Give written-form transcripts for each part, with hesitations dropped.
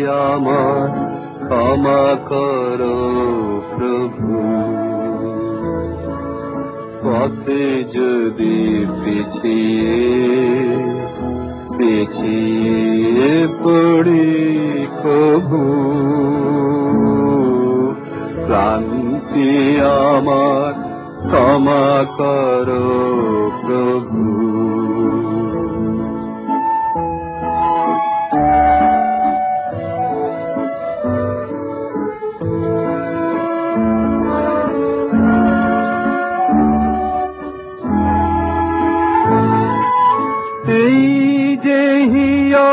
আমার ক্ষমা করো প্রভু। পথে যদি পিছিয়ে পড়ি কভু, ক্লান্তি আমার ক্ষমা করো প্রভু। এই যে হিয়া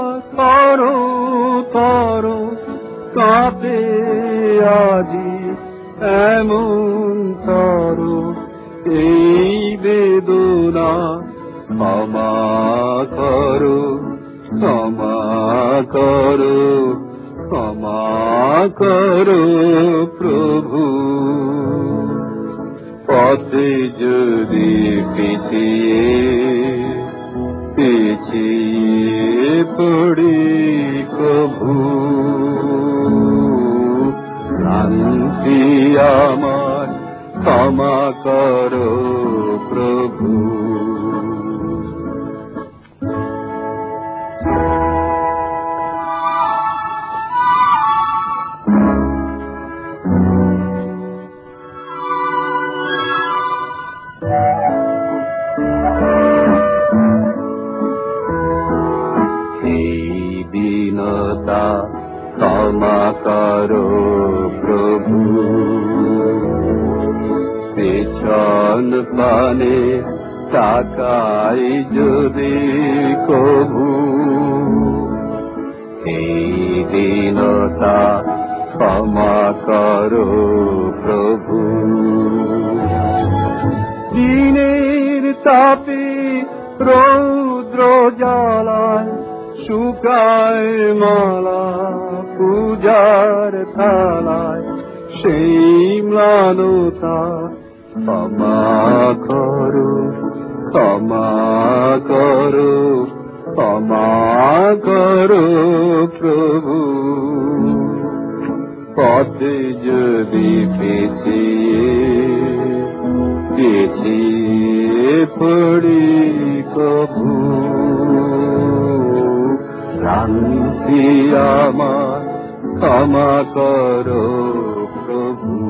তর কাঁপে আজি এমন তর, এই বেদনা ক্ষমা করো, ক্ষমা করো, ক্ষমা করো প্রভু। পথে যদি পিছিয়ে পড়ি কভু, শান্তি আমার ক্ষমা করো প্রভু। দীনতা ক্ষমা করো প্রভু। পেছন পানে তাকাই যদি কভু, এই দীনতা ক্ষমা করো প্রভু। দিনের তাপে রৌদ্র জ্বালায় শুকায় মালা পূজার থালায়, সেই ম্লানতা ক্ষমা করো, ক্ষমা করো, ক্ষমা করো প্রভু। পথে যদি পিছিয়ে পড়ি কভু, শান্তি আমার ক্ষমা করো প্রভু।